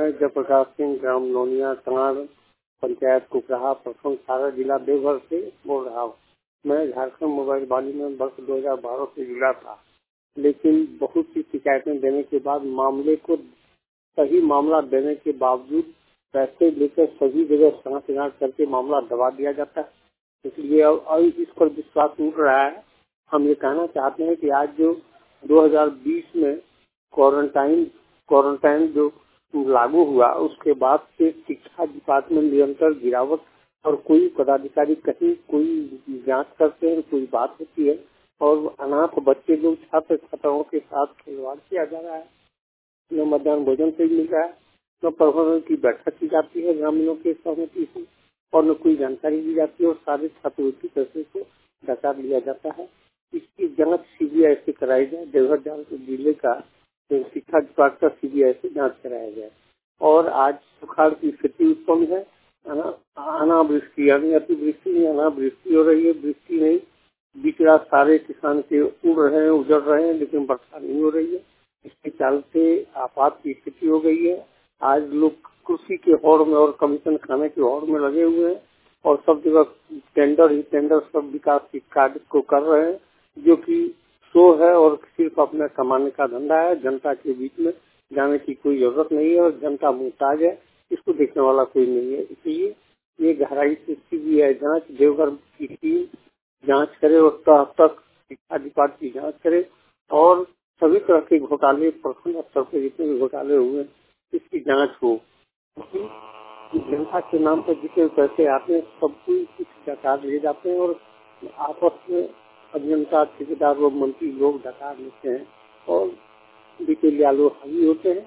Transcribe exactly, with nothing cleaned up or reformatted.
मैं जयप्रकाश सिंह, ग्राम नौनिया, कनाड़ पंचायत कुकराहा, प्रखंड सारा जिला देवघर से बोल रहा हूँ। मैं झारखंड मोबाइल वाली में वर्ष दो हज़ार बारह से जुड़ा था, लेकिन बहुत सी शिकायतें देने के बाद मामले को सही मामला देने के बावजूद पैसे लेकर सभी जगह सांठ गांठ करके मामला दबा दिया जाता है। इसलिए अब इस पर विश्वास उठ रहा है। हम ये कहना चाहते हैं कि आज जो दो हज़ार बीस में क्वारंटाइन क्वारंटाइन जो लागू हुआ, उसके बाद से शिक्षा डिपार्टमेंट निरंतर गिरावट और कोई पदाधिकारी कहीं कोई जांच करते हैं, कोई बात होती है और अनाथ बच्चे लोग छात्र छात्राओं के साथ खिलवाड़ किया जा रहा है। न मध्याह्न भोजन से मिल रहा है, न प्रबंधन की बैठक की जाती है ग्रामीणों के सहमति से, और न कोई जानकारी दी जाती है और सारे छात्रवृत्ति पैसे को डका लिया जाता है। इसकी जांच सीबीआई से कराई जाए। देवघर जिले का शिक्षा विभाग का सीबीआई से जांच कराया जाए। और आज सुखाड़ की स्थिति उत्पन्न है। अनावृष्टि यानी अतिवृष्टि नहीं, अनावृष्टि हो रही है, वृष्टि नहीं। बीच रात सारे किसान के उड़ रहे हैं, उजड़ रहे हैं, लेकिन वर्षा नहीं हो रही है। इसके चलते आपात की स्थिति हो गई है। आज लोग कृषि के होड़ में और कमीशन खाने के होड़ में लगे हुए हैं और सब जगह टेंडर ही टेंडर सब विकास के कार्य को कर रहे हैं, जो कि शो है और सिर्फ अपना कमाने का धंधा है। जनता के बीच में जाने की कोई जरूरत नहीं है और जनता मुहताज है, इसको देखने वाला कोई नहीं है। इसलिए ये गहराई से सीबीआई जांच, देवघर की टीम जांच करे और तह तक शिक्षा डिपार्टमेंट की जांच करे और सभी तरह के घोटाले प्रखंड स्तर पर जितने भी घोटाले हुए इसकी जांच हो। जनता के नाम पर जितने पैसे आते हैं सब कुछ डकार ले जाते हैं और आपस में अभियंता, ठेकेदार व मंत्री लोग डकार लेते हैं और बिचौलिया लोग हावी होते हैं।